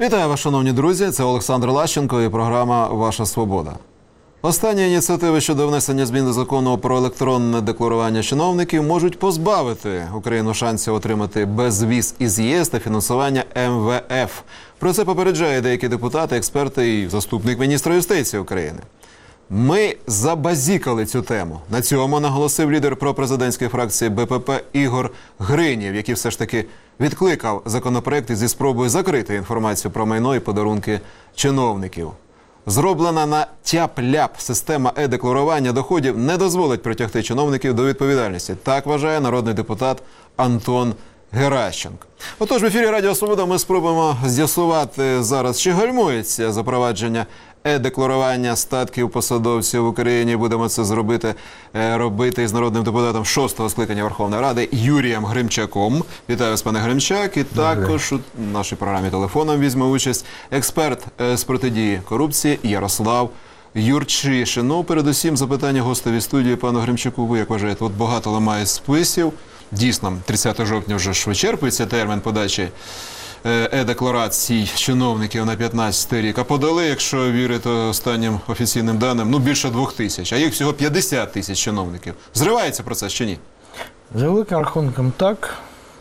Вітаю вас, шановні друзі, це Олександр Лащенко і програма «Ваша свобода». Останні ініціативи щодо внесення змін до закону про електронне декларування чиновників можуть позбавити Україну шансів отримати безвіз із ЄС та фінансування МВФ. Про це попереджають деякі депутати, експерти і заступник міністра юстиції України. Ми забазікали цю тему. На цьому наголосив лідер пропрезидентської фракції БПП Ігор Гринів, який все ж таки відкликав законопроект зі спробою закрити інформацію про майно і подарунки чиновників. Зроблена на тяп-ляп система е-декларування доходів не дозволить притягти чиновників до відповідальності. Так вважає народний депутат Антон Геращенко. Отож, в ефірі Радіо Свобода ми спробуємо з'ясувати зараз, чи гальмується запровадження е-декларування статків посадовців в Україні. Будемо це робити із народним депутатом 6-го скликання Верховної Ради Юрієм Гримчаком. Вітаю вас, пане Гримчак. І також у нашій програмі телефоном візьме участь експерт з протидії корупції Ярослав Юрчишин. Ну, передусім, запитання гостеві студії пану Гримчаку. Ви як вважаєте, от багато ламає списів. Дійсно, 30 жовтня вже ж вичерпується термін подачі е-декларацій чиновників на 15 рік. А подали, якщо вірити останнім офіційним даним, більше 2000. А їх всього 50 тисяч чиновників. Зривається процес чи ні? За великим рахунком так.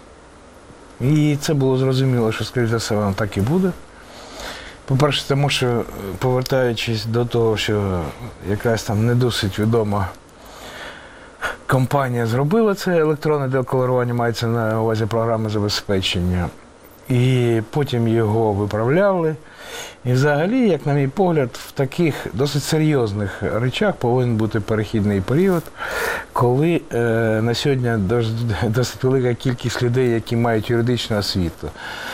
І це було зрозуміло, що, скоріш за все, воно так і буде. По-перше, тому що, повертаючись до того, що якась там не досить відома компанія зробила це електронне декларування, мається на увазі програми забезпечення, і потім його виправляли. І взагалі, як на мій погляд, в таких досить серйозних речах повинен бути перехідний період, коли на сьогодні досить велика кількість людей, які мають юридичну освіту,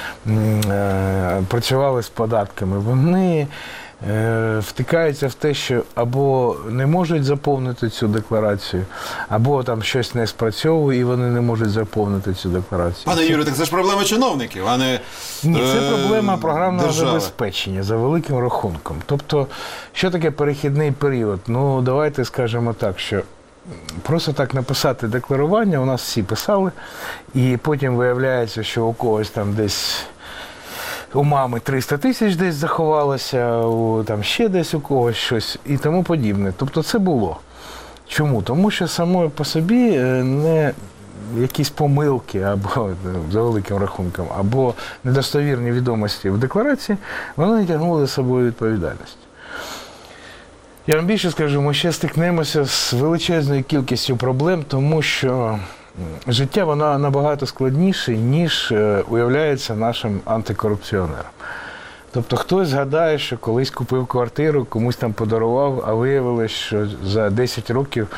працювали з податками, вони втикаються в те, що або не можуть заповнити цю декларацію, або там щось не спрацьовує, і вони не можуть заповнити цю декларацію. Пане Юрію, так це ж проблема чиновників, а не Ні, це проблема програмного держави. забезпечення за великим рахунком. Тобто, що таке перехідний період? Ну, давайте скажемо так, що просто так написати декларування, у нас всі писали, і потім виявляється, що у когось там десь у мами 300 тисяч десь заховалося, там ще десь у когось щось і тому подібне. Тобто це було. Чому? Тому що самою по собі не якісь помилки, або за великим рахунком, або недостовірні відомості в декларації, вони не тягнули за собою відповідальність. Я вам більше скажу, ми ще стикнемося з величезною кількістю проблем, тому що життя воно набагато складніше, ніж уявляється нашим антикорупціонерам. Тобто хтось згадає, що колись купив квартиру, комусь там подарував, а виявилось, що за 10 років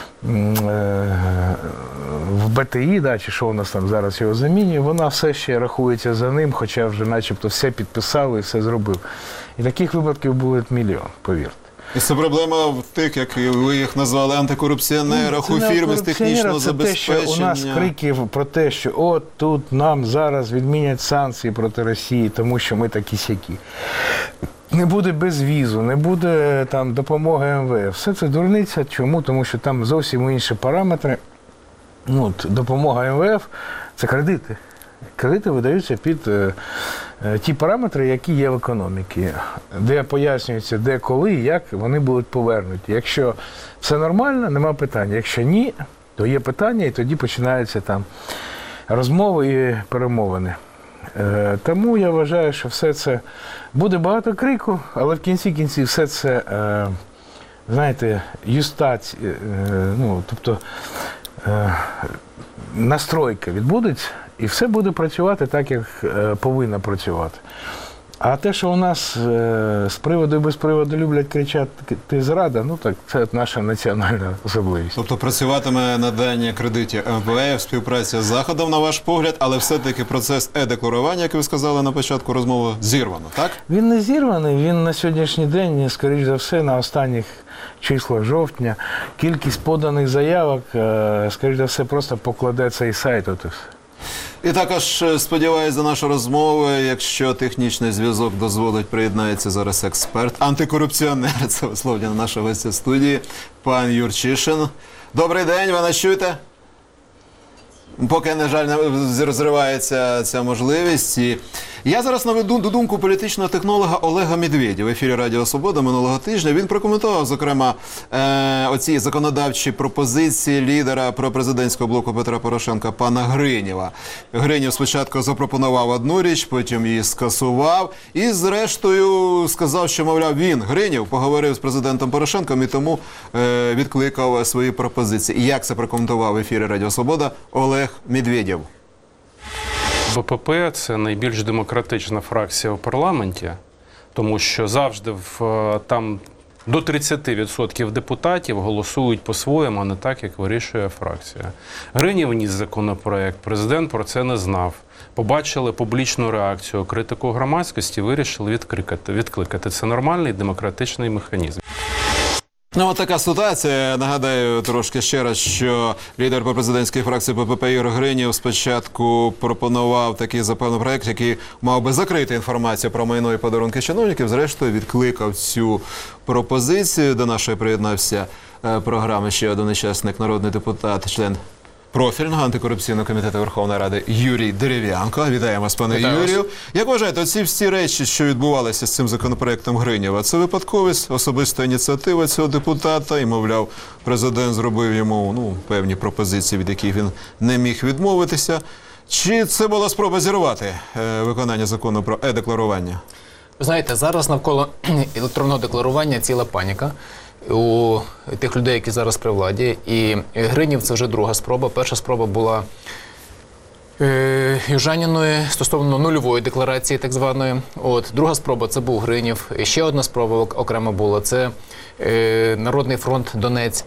в БТІ, чи що у нас там зараз його замінює, вона все ще рахується за ним, хоча вже начебто все підписали і все зробив. І таких випадків буде мільйон, повірте. І це проблема в тих, як ви їх назвали, антикорупціонерах, у фірми з технічного забезпечення. Це те, що у нас криків про те, що от тут нам зараз відмінять санкції проти Росії, тому що ми такі-сякі. Не буде безвізу, не буде там допомоги МВФ. Все це дурниця. Чому? Тому що там зовсім інші параметри. Допомога МВФ – це кредити. Кредити видаються під ті параметри, які є в економіці, де пояснюється, де, коли, як вони будуть повернуті. Якщо все нормально, нема питань. Якщо ні, то є питання, і тоді починаються там розмови і перемовини. Тому я вважаю, що все це буде багато крику, але в кінці кінців все це, знаєте, юстація, тобто настройка відбудеться, і все буде працювати так, як повинно працювати. А те, що у нас з приводу і без приводу люблять кричати «ти зрада», так це наша національна особливість. Тобто працюватиме надання кредитів МВФ, співпраця з Заходом, на ваш погляд, але все-таки процес е-декларування, як ви сказали на початку розмови, зірвано, так? Він не зірваний, він на сьогоднішній день, скоріш за все, на останніх числах жовтня, кількість поданих заявок, скоріш за все, просто покладе цей сайт. І також, сподіваюся, за нашу розмову, якщо технічний зв'язок дозволить, приєднається зараз експерт, антикорупціонер, це висловлення нашого гостя студії, пан Юрчишин. Добрий день, ви нас чуєте? Поки, на жаль, розривається ця можливість. І Я зараз наведу думку політичного технолога Олега Медведєва в ефірі Радіо Свобода минулого тижня. Він прокоментував, зокрема, оці законодавчі пропозиції лідера пропрезидентського блоку Петра Порошенка пана Гринєва. Гринєв спочатку запропонував одну річ, потім її скасував і, зрештою, сказав, що, мовляв, він, Гринєв, поговорив з президентом Порошенком і тому відкликав свої пропозиції. І як це прокоментував в ефірі Радіо Свобода Олег Медведєв? БПП – це найбільш демократична фракція у парламенті, тому що завжди там до 30% депутатів голосують по-своєму, а не так, як вирішує фракція. Гринєв вніс законопроект, президент про це не знав. Побачили публічну реакцію, критику громадськості, вирішили відкликати. Це нормальний демократичний механізм. Ну, от така ситуація. Нагадаю трошки ще раз, що лідер пропрезидентської фракції БПП Ігор Гринєв спочатку пропонував такий законопроект, який мав би закрити інформацію про майно і подарунки чиновників. Зрештою, відкликав цю пропозицію. До нашої приєднався програми ще один учасник, народний депутат, член профільного антикорупційного комітету Верховної Ради Юрій Дерев'янко. Вітаємо вас, пане Юрію. Як вважаєте, оці всі речі, що відбувалися з цим законопроектом Гринєва, це випадковість, особиста ініціатива цього депутата? І, мовляв, президент зробив йому певні пропозиції, від яких він не міг відмовитися. Чи це була спроба зірвати виконання закону про е-декларування? Ви знаєте, зараз навколо електронного декларування ціла паніка у тих людей, які зараз при владі. І Гринєв – це вже друга спроба. Перша спроба була Южаніною стосовно нульової декларації, так званої. Друга спроба – це був Гринєв. І ще одна спроба окремо була – це Народний фронт Донець.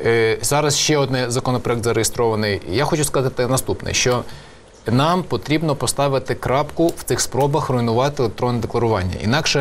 Зараз ще один законопроект зареєстрований. Я хочу сказати наступне, що нам потрібно поставити крапку в цих спробах руйнувати електронне декларування. Інакше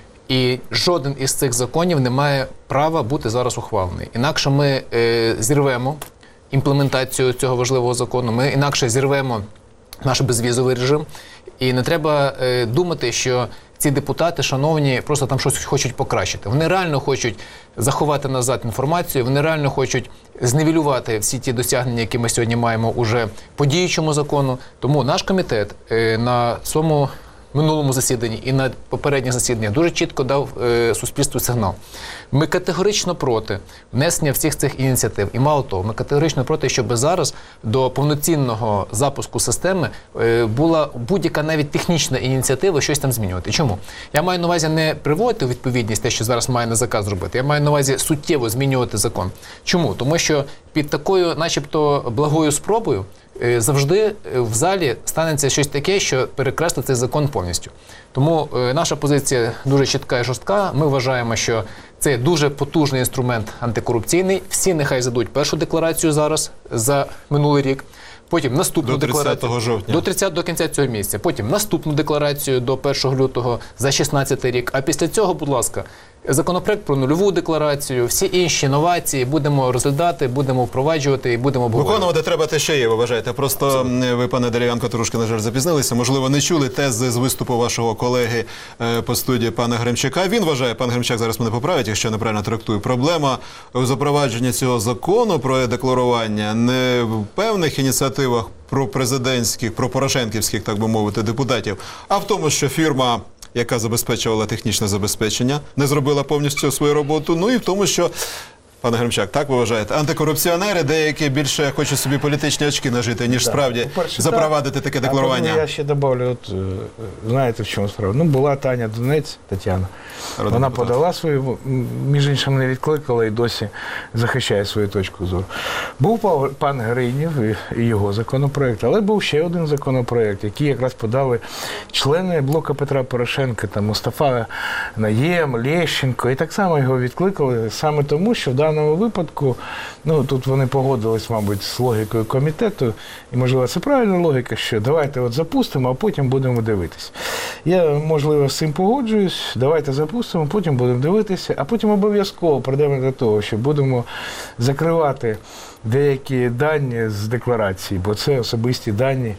і жоден із цих законів не має права бути зараз ухвалений. Інакше ми зірвемо імплементацію цього важливого закону, ми інакше зірвемо наш безвізовий режим. І не треба думати, що ці депутати, шановні, просто там щось хочуть покращити. Вони реально хочуть заховати назад інформацію, вони реально хочуть зневелювати всі ті досягнення, які ми сьогодні маємо уже по діючому закону. Тому наш комітет на своєму минулому засіданні і на попередніх засіданнях дуже чітко дав суспільству сигнал. Ми категорично проти внесення всіх цих ініціатив. І мало того, ми категорично проти, щоб зараз до повноцінного запуску системи була будь-яка навіть технічна ініціатива щось там змінювати. Чому? Я маю на увазі не приводити у відповідність те, що зараз має НАЗК зробити. Я маю на увазі суттєво змінювати закон. Чому? Тому що під такою начебто благою спробою завжди в залі станеться щось таке, що перекреслить цей закон повністю. Тому наша позиція дуже чітка і жорстка. Ми вважаємо, що це дуже потужний інструмент антикорупційний. Всі нехай зададуть першу декларацію зараз за минулий рік. Потім наступну декларацію до 30 жовтня. До кінця цього місяця. Потім наступну декларацію до 1 лютого за 2016 рік. А після цього, будь ласка, законопроект про нульову декларацію, всі інші новації будемо розглядати, будемо впроваджувати і будемо обговорювати. Виконувати треба те, що є, ви вважаєте. Просто ви, пане Дерев'янко, трошки, на жаль, запізнилися. Можливо, не чули тези з виступу вашого колеги по студії пана Гремчака. Він вважає, пан Гремчак зараз мене поправить, якщо я неправильно трактую, проблема у запровадженні цього закону про е-декларування не в певних ініціативах про президентських, про порошенківських, так би мовити, депутатів, а в тому, що фірма, яка забезпечувала технічне забезпечення, не зробила повністю свою роботу. Ну і в тому, що, пане Гремчак, так ви вважаєте, антикорупціонери деякі більше хочуть собі політичні очки нажити, ніж справді запровадити таке декларування. Я ще добавлю, знаєте, в чому справа? Була Таня Донець, Тетяна. Вона подала свою, між іншим не відкликала і досі захищає свою точку зору. Був пан Гринєв і його законопроект, але був ще один законопроект, який якраз подали члени блоку Петра Порошенка, там Мустафа Найєм, Лещенко, і так само його відкликали саме тому, що в даному випадку, тут вони погодились, мабуть, з логікою комітету, і, можливо, це правильна логіка, що давайте запустимо, а потім будемо дивитися. Я, можливо, з цим погоджуюсь, давайте запустимо, потім будемо дивитися, а потім обов'язково прийдемо до того, що будемо закривати деякі дані з декларації, бо це особисті дані.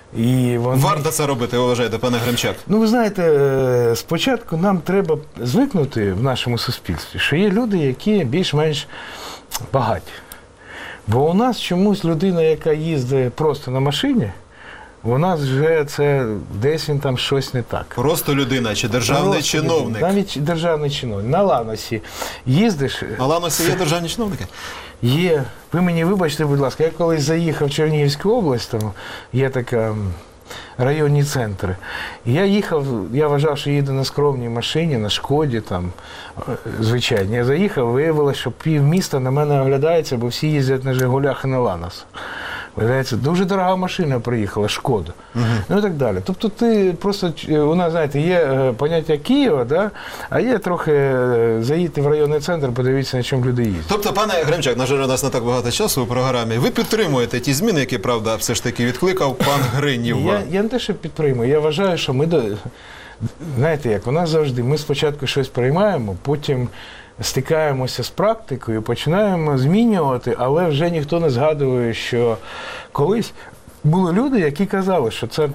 І вони... Варто це робити, ви вважаєте, пане Гремчак? Ви знаєте, спочатку нам треба звикнути в нашому суспільстві, що є люди, які більш-менш багаті. Бо у нас чомусь людина, яка їздить просто на машині, У нас вже це десь він там щось не так. Просто людина чи державний Просто чиновник? навіть державний чиновник. На Ланосі їздиш. На Ланосі є державні чиновники? Є. Ви мені вибачте, будь ласка, я колись заїхав в Чернігівську область, там є така районні центри. І я їхав, я вважав, що їду на скромній машині, на Шкоді, там, звичайно. Я заїхав, виявилося, що півміста на мене оглядається, бо всі їздять на Жигулях і на Ланос. Виявляється, дуже дорога машина приїхала, Шкода. Ну і так далі. Тобто ти просто, у нас, знаєте, є поняття Києва, да? А є трохи заїдьте в районний центр, подивіться, на чому люди їздять. Тобто, пане Гремчак, на жаль, у нас не так багато часу у програмі. Ви підтримуєте ті зміни, які, правда, все ж таки відкликав пан Гринів? Я не те, що підтримую. Я вважаю, що ми, знаєте як, у нас завжди, ми спочатку щось приймаємо, потім стикаємося з практикою, починаємо змінювати, але вже ніхто не згадує, що колись були люди, які казали, що це,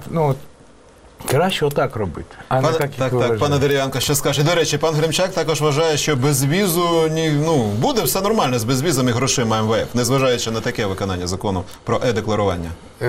краще отак робити, а не так, як ви вважаєте. Пане Дерев'янко, що скаже? До речі, пан Гремчак також вважає, що без візу буде все нормально з безвізом і грошима МВФ, незважаючи на таке виконання закону про е-декларування.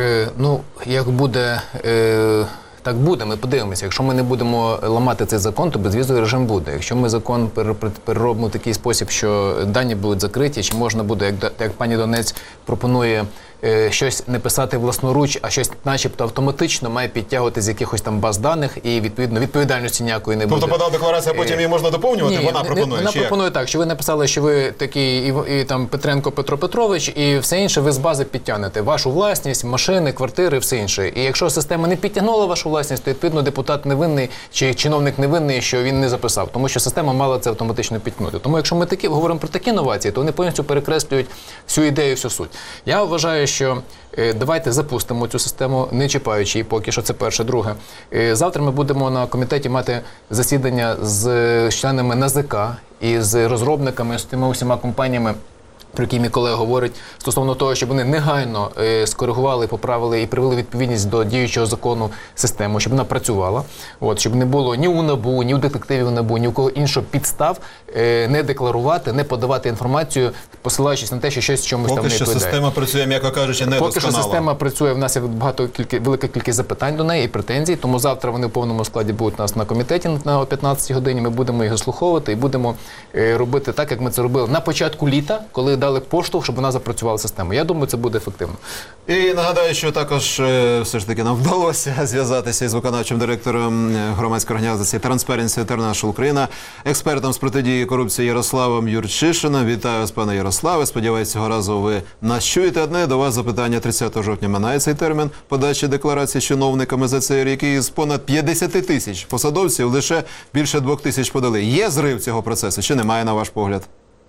Як буде... Так буде, ми подивимося. Якщо ми не будемо ламати цей закон, то безвізовий режим буде. Якщо ми закон переробимо в такий спосіб, що дані будуть закриті, чи можна буде, як пані Донець пропонує, щось не писати власноруч, а щось начебто автоматично має підтягувати з якихось там баз даних і, відповідно, відповідальності ніякої не буде. Тобто подав декларацію, а потім її можна доповнювати? Ні, вона пропонує? Вона пропонує так, що ви написали, що ви такий і там Петренко Петро Петрович, і все інше ви з бази підтягнете. Вашу власність, машини, квартири, все інше. І якщо система не підтягнула вашу власність, то, відповідно, депутат невинний чи чиновник невинний, що він не записав. Тому що система мала це автоматично підтягнути. Тому якщо ми говоримо про такі новації, то вони повністю перекреслюють всю ідею, всю суть. Я вважаю, що давайте запустимо цю систему, не чіпаючи її поки що, це перше. Друге, завтра ми будемо на комітеті мати засідання з членами НАЗК і з розробниками, з тими усіма компаніями, про які мій колега говорить, стосовно того, щоб вони негайно скоригували, поправили і привели відповідність до діючого закону систему, щоб вона працювала, щоб не було ні у НАБУ, ні у детективів НАБУ, ні у кого іншого підстав не декларувати, не подавати інформацію, посилаючись на те, що щось чомусь там не відповідає. Поки що система працює, м'яко кажучи, недосконало. Поки що система працює, в нас є велика кількість запитань до неї і претензій, тому завтра вони в повному складі будуть у нас на комітеті на 15 годині, ми будемо їх заслуховувати і будемо робити так, як ми це робили на початку літа, коли дали поштовх, щоб вона запрацювала систему. Я думаю, це буде ефективно. І нагадаю, що також все ж таки нам вдалося зв'язатися із виконавчим директором громадської організації Transparency International Україна, експертом з протидії корупції Ярославом Юрчишиним. Вітаю вас, пане Ярославе. Сподіваюся, цього разу ви нас чуєте. Одне до вас запитання. 30 жовтня минає цей термін подачі декларації чиновниками за цей рік. І з понад 50 тисяч посадовців лише більше 2 тисяч подали. Є зрив цього процесу чи немає, на ваш погляд?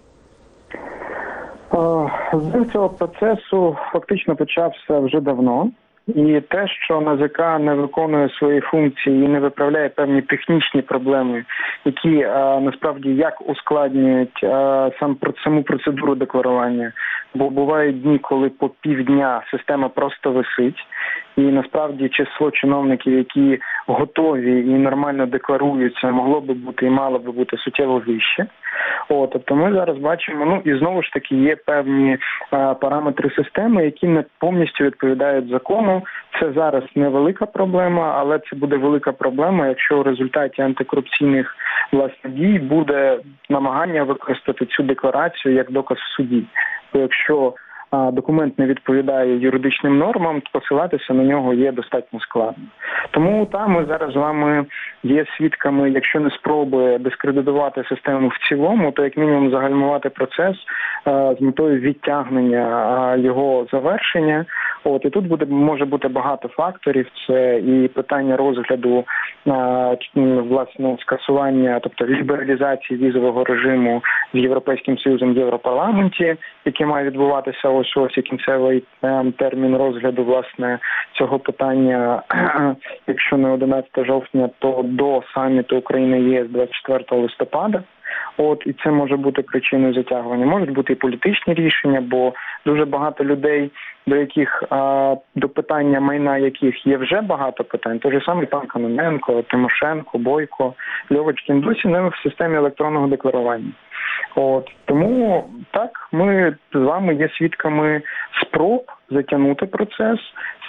Зрив цього процесу фактично почався вже давно. І те, що НАЗК не виконує свої функції і не виправляє певні технічні проблеми, які насправді як ускладнюють саму процедуру декларування, бо бувають дні, коли по півдня система просто висить, і насправді число чиновників, які готові і нормально декларуються, могло би бути і мало би бути суттєво вище. Тобто ми зараз бачимо, і знову ж таки є певні параметри системи, які не повністю відповідають закону. Це зараз невелика проблема, але це буде велика проблема, якщо в результаті антикорупційних дій буде намагання використати цю декларацію як доказ в суді. Бо якщо документ не відповідає юридичним нормам, то посилатися на нього є достатньо складно. Тому ми зараз з вами є свідками, якщо не спроби дискредитувати систему в цілому, то як мінімум загальмувати процес з метою відтягнення його завершення. І тут може бути багато факторів. Це і питання розгляду, власне, скасування, тобто лібералізації візового режиму з Європейським Союзом в Європарламенті, який має відбуватися ось і кінцевий термін розгляду, власне, цього питання, якщо не 11 жовтня, то до саміту України-ЄС 24 листопада. І це може бути причиною затягування. Можуть бути і політичні рішення, бо дуже багато людей, до питання майна яких є вже багато питань. Той же самий пан Кононенко, Тимошенко, Бойко, Льовочкін досі не в системі електронного декларування. Тому так, ми з вами є свідками спроб затягнути процес з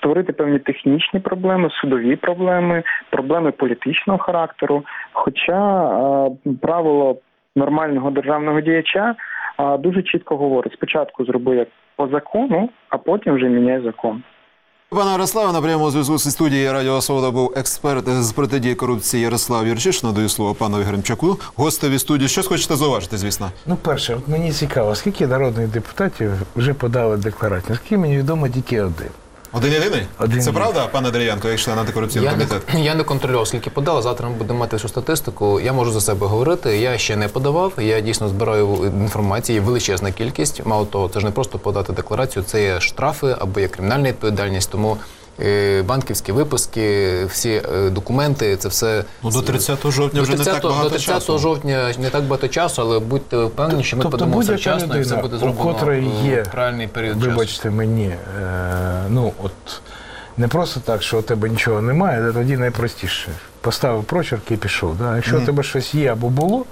створити певні технічні проблеми, судові проблеми, проблеми політичного характеру. Хоча правило нормального державного діяча дуже чітко говорить: спочатку зроби як по закону, а потім вже міняй закон. Пане Ярославе, на прямому зв'язку зі студією Радіо Свобода був експерт з протидії корупції Ярослав Юрчиш. Надаю слово панові Гремчаку, гостеві студії. Щось хочете зауважити, звісно? Ну, перше, от мені цікаво, скільки народних депутатів вже подали декларацію? Наскільки мені відомо, тільки один. Один-єдиний? Один Це єдиний. правда, пане Дерев'янко, як член антикорупційного комітету? Я не контролював, скільки подали. Завтра ми будемо мати всю статистику. Я можу за себе говорити. Я ще не подавав. Я дійсно збираю інформації, величезна кількість. Мало того, це ж не просто подати декларацію, це є штрафи або є кримінальна відповідальність. Тому банківські виписки, всі документи, це все... Ну, до 30 жовтня вже не так багато часу. До 30 жовтня не так багато часу, але будьте впевнені, що ми подамо все вчасно і все буде зроблено в правильний період часу. Вибачте мені, ну от не просто так, що у тебе нічого немає, тоді найпростіше. Поставив прочерк і пішов. Да? Якщо у тебе щось є або було,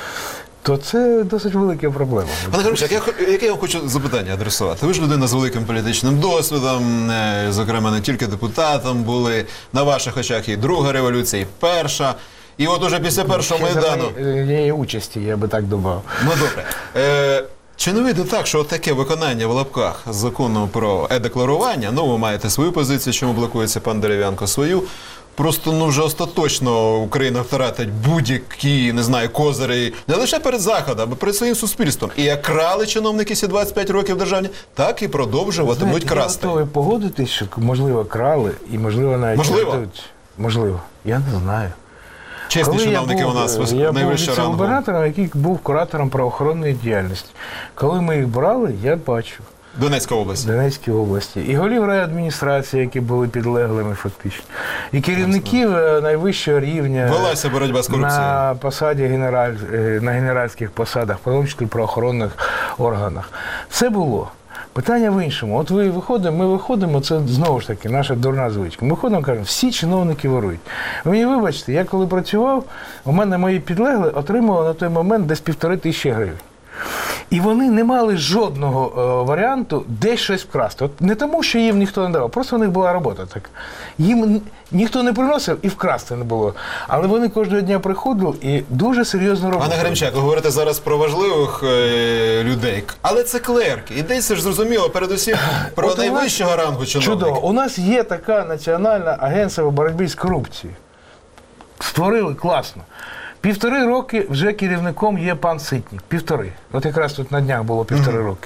то це досить велика проблема. Пане Гремчак, яке я вам хочу запитання адресувати? Ви ж людина з великим політичним досвідом, зокрема, не тільки депутатом були, на ваших очах і друга революція, і перша. І от уже після першого Майдану... Є участі, я би так додав. Ну, добре. Чи не вийде так, що таке виконання в лапках закону про е-декларування, ну, ви маєте свою позицію, чому блокується пан Дерев'янко свою, просто, ну, вже остаточно Україна втратить будь-які, не знаю, козири, не лише перед Заходом, а перед своїм суспільством. І як крали чиновники ці 25 років державні, так і продовжуватимуть красти. Я готовий погодитись, що, можливо, крали, і, можливо, навіть... Можливо. Я не знаю. Чесні чиновники у нас найвищого рангу. Я був віце-губернатором, який був куратором правоохоронної діяльності. Коли ми їх брали, я бачив. Донецька область. Донецькій області. І голів райадміністрації, які були підлеглими фактично. І керівників найвищого рівня. Велася боротьба з корупцією. На посаді на генеральських посадах, в тому числі в правоохоронних органах. Це було. Питання в іншому. От ми виходимо, це знову ж таки наша дурна звичка. Ми виходимо, кажемо, всі чиновники ворують. Ви мені вибачте, я коли працював, у мене мої підлегли отримували на той момент десь 1500 гривень. І вони не мали жодного варіанту десь щось вкрасти. От не тому, що їм ніхто не давав, просто у них була робота така. Їм ніхто не приносив і вкрасти не було. Але вони кожного дня приходили і дуже серйозно робили. Пане Гремчак, ви говорите зараз про важливих людей, але це клерки. Йдеться ж зрозуміло, передусім про найвищого рангу чиновника. Чудово. У нас є така Національна агенція по боротьбі з корупцією. Створили класно. 1,5 роки вже керівником є пан Ситник. 1,5. От якраз тут на днях було 1,5 роки.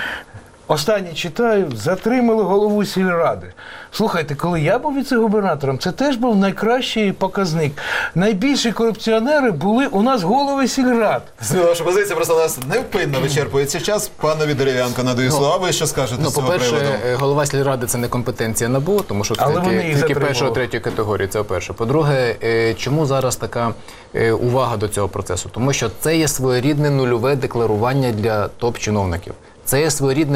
Останнє читаю, затримали голову сільради. Слухайте, коли я був віце-губернатором, це теж був найкращий показник. Найбільші корупціонери були у нас голови сільрад. Ваша позиція просто у нас невпинно вичерпується час. Панові Дерев'янко надаю слова. Ви що скажете з цього приводу? По-перше, голова сільради – це не компетенція НАБУ, тому що це тільки першої, третьої категорії, це перше. По-друге, чому зараз така увага до цього процесу? Тому що це є своєрідне нульове декларування для топ-чиновників. Це є своєрідне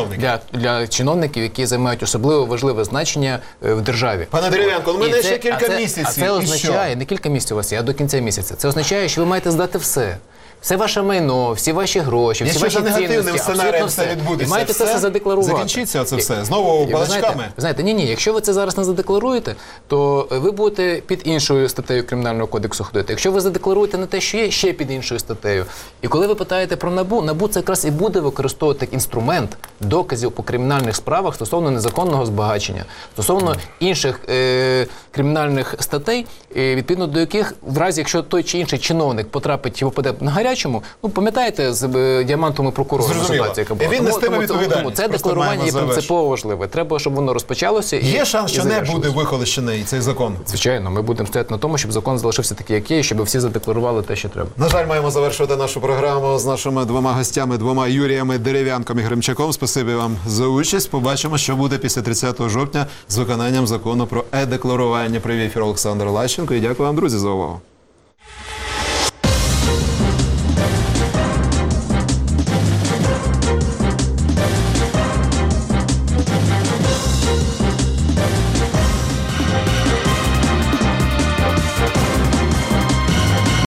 для чиновників, які займають особливо важливе значення в державі. Пане Дерев'янко, у мене ще кілька місяців. А це означає, не кілька місяців у вас є, а до кінця місяця. Це означає, що ви маєте здати все. Все ваше майно, всі ваші гроші, всі ваші цінності, абсолютно все. І маєте це все задекларувати. Закінчиться це все. Знову балачками. Ви знаєте, ні, якщо ви це зараз не задекларуєте, то ви будете під іншою статтею Кримінального кодексу ходити. Якщо ви задекларуєте не те, що є, ще під іншою статтею. І коли ви питаєте про НАБУ, НАБУ це якраз і буде використовувати як інструмент доказів по кримінальних справах стосовно незаконного збагачення, стосовно інших кримінальних статей, відповідно до яких, в разі, якщо той чи інший чиновник потрапить і попаде на гарячому, ну, пам'ятаєте, з діамантовими прокурорами ситуація, яка була. Він нестиме відповідальність. Тому це декларування є принципово важливе. Треба, щоб воно розпочалося. Є шанс, що не буде вихолощений цей закон? Звичайно, ми будемо стояти на тому, щоб закон залишився такий, як є, і щоб всі задекларували те, що треба. На жаль, маємо завершувати нашу програму з нашими двома гостями, двома Юріями Дерев'янком і Гремчаком. Спасибі вам за участь. Побачимо, що буде після 30 жовтня з виконанням закону про е-декларування. Привів ефір Олександр Лащенко і дякую вам, друзі, за увагу.